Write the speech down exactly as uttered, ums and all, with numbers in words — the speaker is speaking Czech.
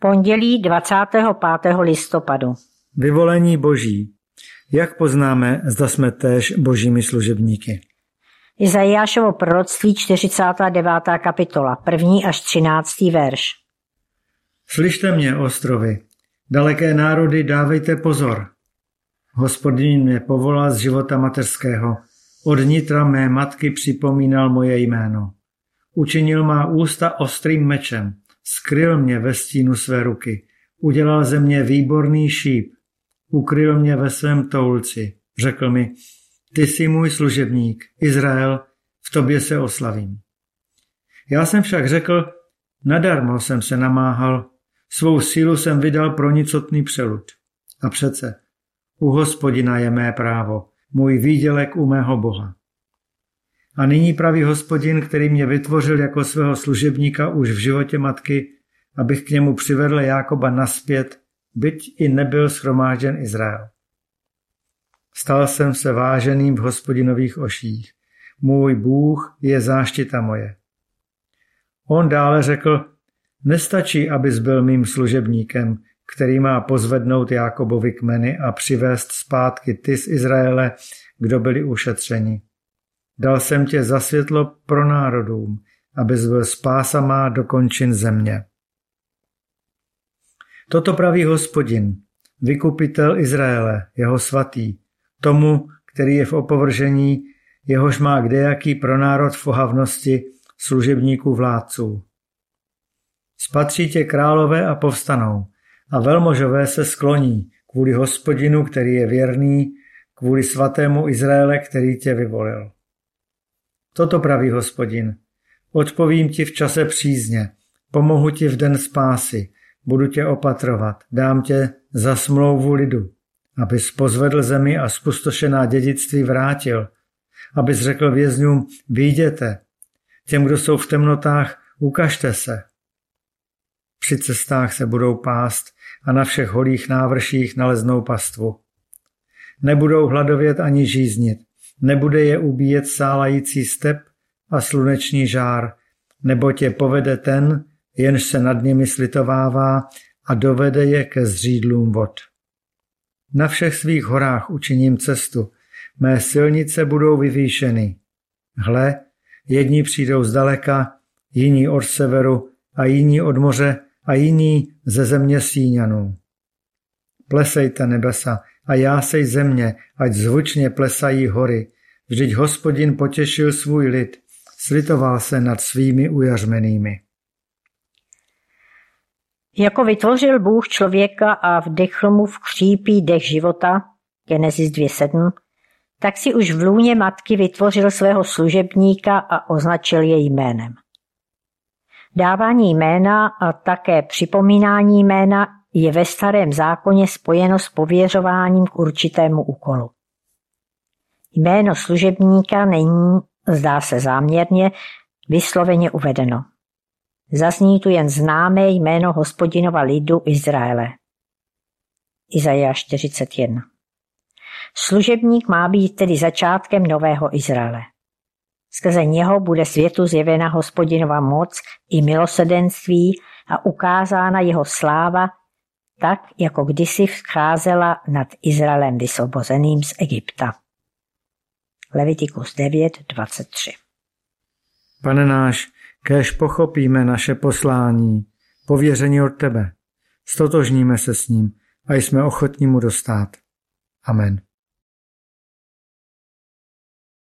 Pondělí dvacátého pátého listopadu. Vyvolení Boží. Jak poznáme, zda jsme též Božími služebníky? Izajášovo proroctví čtyřicátá devátá kapitola, první až třináctý verš. Slyšte mě, ostrovy, daleké národy, dávejte pozor. Hospodin mě povolal z života mateřského, od nitra mé matky připomínal moje jméno. Učinil má ústa ostrým mečem, skryl mě ve stínu své ruky, udělal ze mě výborný šíp, ukryl mě ve svém toulci, řekl mi, ty jsi můj služebník, Izrael, v tobě se oslavím. Já jsem však řekl, nadarmo jsem se namáhal, svou sílu jsem vydal pro nicotný přelud. A přece, u Hospodina je mé právo, můj výdělek u mého Boha. A nyní praví Hospodin, který mě vytvořil jako svého služebníka už v životě matky, abych k němu přivedl Jákoba naspět, byť i nebyl shromážděn Izrael. Stal jsem se váženým v Hospodinových očích. Můj Bůh je záštita moje. On dále řekl, nestačí, abys byl mým služebníkem, který má pozvednout Jákobovi kmeny a přivést zpátky ty z Izraele, kdo byli ušetřeni. Dal jsem tě za světlo pro národům, abys byl spása má do končin země. Toto praví Hospodin, vykupitel Izraele, jeho svatý, tomu, který je v opovržení, jehož má kdejaký pro národ v ohavnosti služebníků vládců. Spatří tě králové a povstanou, a velmožové se skloní kvůli Hospodinu, který je věrný, kvůli svatému Izraele, který tě vyvolil. Toto praví Hospodin. Odpovím ti v čase přízně, pomohu ti v den spásy, budu tě opatrovat, dám tě za smlouvu lidu, abys pozvedl zemi a zpustošená dědictví vrátil, abys řekl vězňům, vyjděte, těm, kdo jsou v temnotách, ukažte se. Při cestách se budou pást a na všech holých návrších naleznou pastvu. Nebudou hladovět ani žíznit, nebude je ubíjet sálající step a sluneční žár, nebo tě povede ten, jenž se nad nimi slitovává a dovede je ke zřídlům vod. Na všech svých horách učiním cestu, mé silnice budou vyvýšeny. Hle, jedni přijdou zdaleka, jiní od severu a jiní od moře a jiní ze země Síňanů. Plesejte nebesa a jásej země, ať zvučně plesají hory. Vždyť Hospodin potěšil svůj lid, slitoval se nad svými ujařmenými. Jako vytvořil Bůh člověka a vdechl mu v křípí dech života, Genesis dvě sedm, tak si už v lůně matky vytvořil svého služebníka a označil jej jménem. Dávání jména a také připomínání jména je ve Starém zákoně spojeno s pověřováním k určitému úkolu. Jméno služebníka není, zdá se záměrně, vysloveně uvedeno. Zazní tu jen známé jméno Hospodinova lidu Izraele. Izajáš čtyřicet jedna. Služebník má být tedy začátkem nového Izraele. Skrze něho bude světu zjevena Hospodinova moc i milosrdenství a ukázána jeho sláva, tak jako kdysi vzcházela nad Izraelem vysvobozeným z Egypta. Levitikus devět dvacet tři. Pane náš, kéž pochopíme naše poslání, pověření od tebe, stotožníme se s ním a jsme ochotní mu dostát. Amen.